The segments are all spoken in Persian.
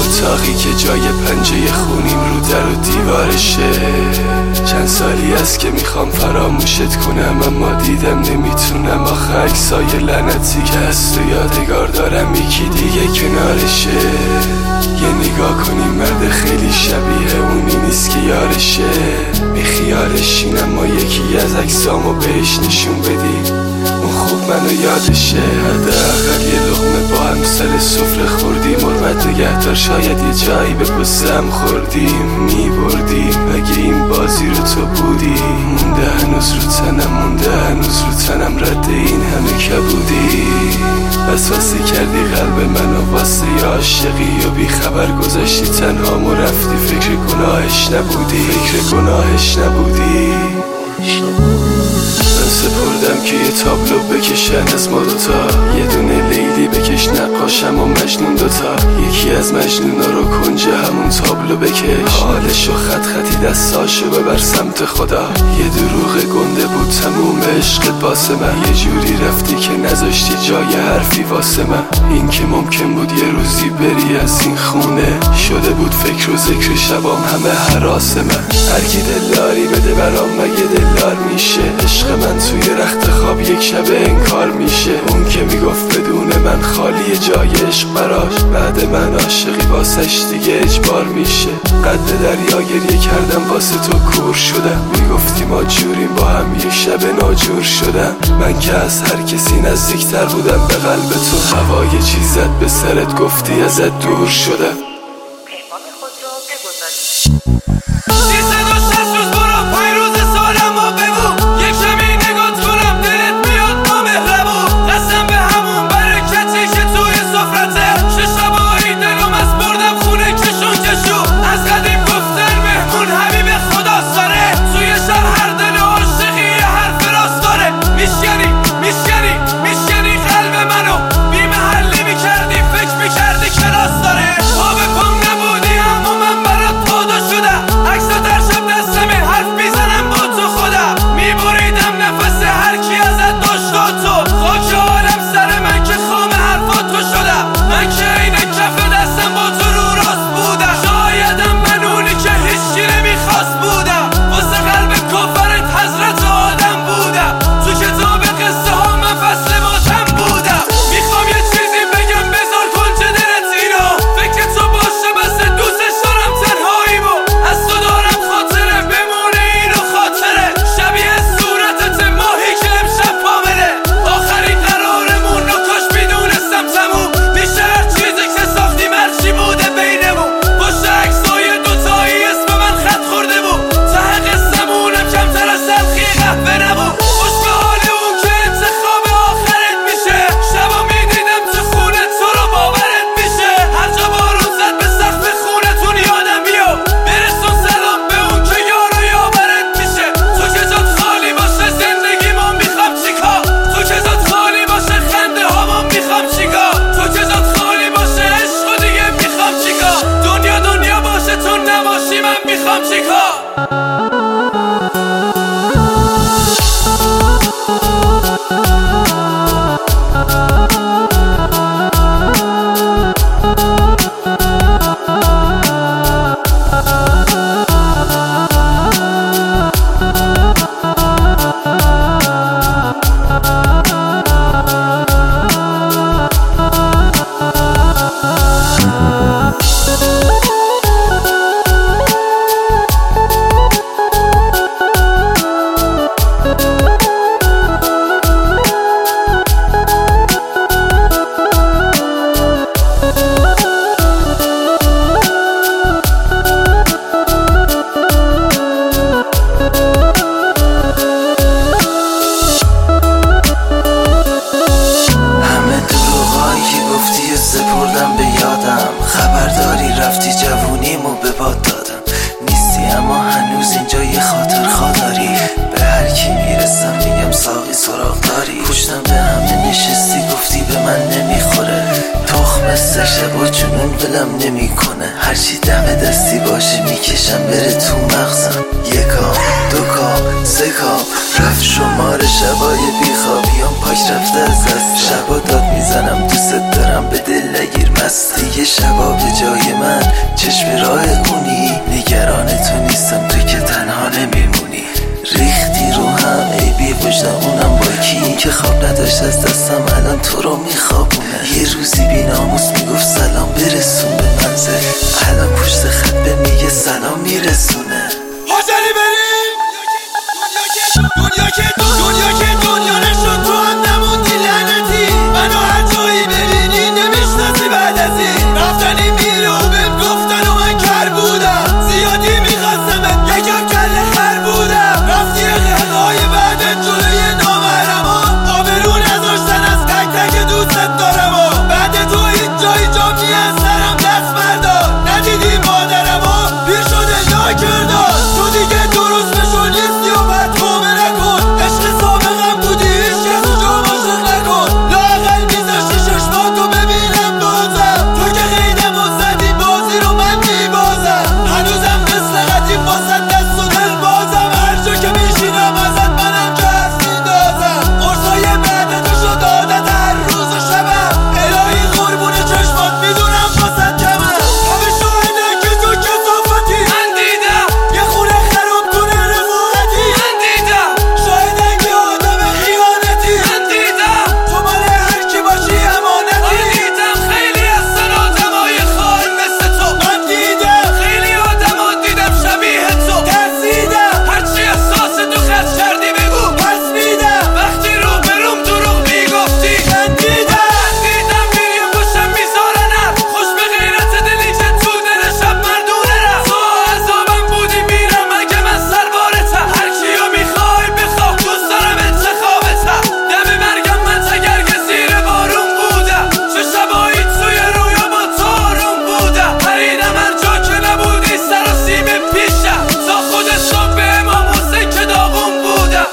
اتاقی که جای پنجه خونیم رو در و دیوارشه. چند سالی است که میخوام فراموشت کنم، اما دیدم نمیتونم. آخه عکسای لعنتی که هست و یادگار دارم، یکی دیگه کنارشه. یه نگاه کنیم مرد خیلی شبیه اونی نیست که یارشه. بیخیالشین اما یکی از عکسامو بهش نشون بدی، اون خوب منو یادشه. حداقل یه لقمه با هم سر سفره خوردیم. حرمت نگهدار شاید یه جایی به پستم خوردیم. میبردیم اگه این بازی رو تو بودی. مونده هنوز رو تنم، مونده هنوز رو تنم رد این همه کبودی. وسوسه کردی قلب منو واسه یه عاشقی و بی خبر گذاشتی تنها و رفتی. فکر گناهش نبودی. من سپردم که یه تابلو بکشن از ما دوتا، یه دونه لیلی بکش نقاشم و مجنون دوتا. یکی از مجنونا رو کنج همون تابلو بکش، حالشو خط خطی دستاشو ببر سمت خدا. یه دروغ گنده بود تموم عشقت واسه من، یه جوری رفتی که نذاشتی جای حرفی واسه من. این که ممکن بود یه روزی بری از این خونه، شده بود فکر و ذکر شبام همه هراس من. هر کی دلداری بده برام مگه دلدار میشه؟ عشق من توی رخت خواب یک شب انکار میشه. اون که میگفت بدون من خالی جای عشق براش، بعد من عاشقی واسش دیگه اجبار میشه. قد دریا گریه کردم واسه تو کور شدم، میگفتی ما جوریم با هم یک شب ناجور شدم. من که از هر کسی نزدیکتر بودم به قلب تو، هوای چیزت به سرت گفتی ازت دور شدم. سراغ داری. پشتم به همه نشستی گفتی به من نمیخوره. تخم اکثر شبا جنون ولم نمیکنه، هرچی دم دستی باشه میکشم بره تو مغزم. یکا دوکا سکا رفت شمار شبای بیخوابیام پاک رفته از دست. شبا داد میزنم دوست دارم به دل نگیر مست. دیگه شبا به جای من چشم راه اونی، نگران تو نیستم تو که تنها نمیمونی. ریختی رو هم ای بی وجدانم با کی که خواب نداشت از دستم الان تو رو میخوابونه. یه روزی بی ناموس میگفت سلام برسون به منزل، الان پشت خط به میگه سلام میرسونه. حاضری بریم دنیا که دنیا نشد تو هم نموندی لعنتی. منو هر جایی ببینی نمیشناسی بعد از این رفتنی میره و بهم گفتن و من کر بودم. زیادی میخواستمت یکم کله خر بودم. رفتی اقلقای بعدت جلوی نامحرمان، آبرو نذاشتن از تک تک دوستت دارم و بعد تو اینجا میان سرم دست بردار. ندیدی مادرم و پیر شده ناکردار. تو دیگه درست بشو نیستی و بد توبه نکن. عشق سابقم بودی هیچ کس جام عاشق نکن. لااقل میذاشتی چشماتو ببینم بازم. تو که غیدم و زدی بازی رو من میبازم. هنوزم مثل قدیم واسه دست و دل بازم. هر جا که میشینم ازت منم که از میندازم. قرصای بعدتو شد عادت هر روز و شبم. الهی قربون چشمات میدونم واسه کمم. همه شاهدن که تو کثافتی من دیدم. یه خونه خراب کنه رفاقتی من دیدم. شاهدن که آدم خیانتی من دیدم. تو مال هر کی باشی امانتی من دیدم. خیلی هستن آدمای خائن مثل تو من دیدم. خیلی آدما دیدم شبیه تو ترسیدم. هرچی احساس تو خرج کردی بگو پس میدم. وقتی رو بروم دروغ میگفتی من دیدم میری و پشتم میذارنم. خوش به غیرت دلی که تو دل شب مردونه رفت. تو عذابم بودی میرم اگه من سربارتم. هر کیو میخوای بخواه دوست دارم انتخابتم. دم مرگم من تگرگ زیر بارون بودم. چه شبایی توی رویا با تو آروم بودم. پریدم هر جا که نبودی سر و سیم پیشم. تا خود صبح امام حسین که داغون بودم.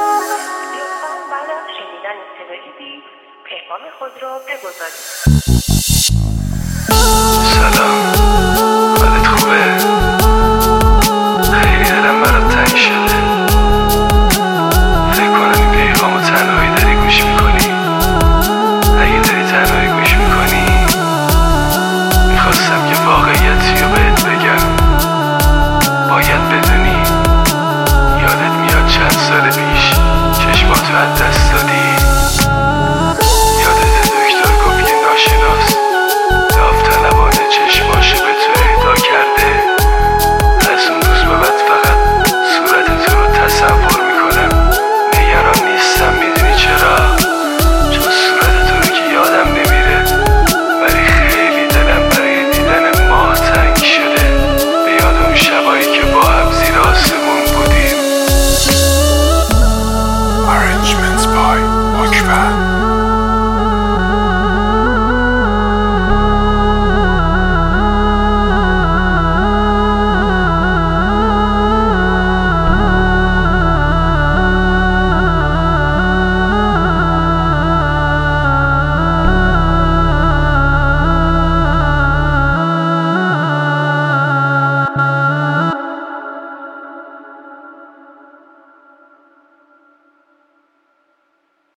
بعد از شنیدن صدای بیت پیغام خود را بگذارید.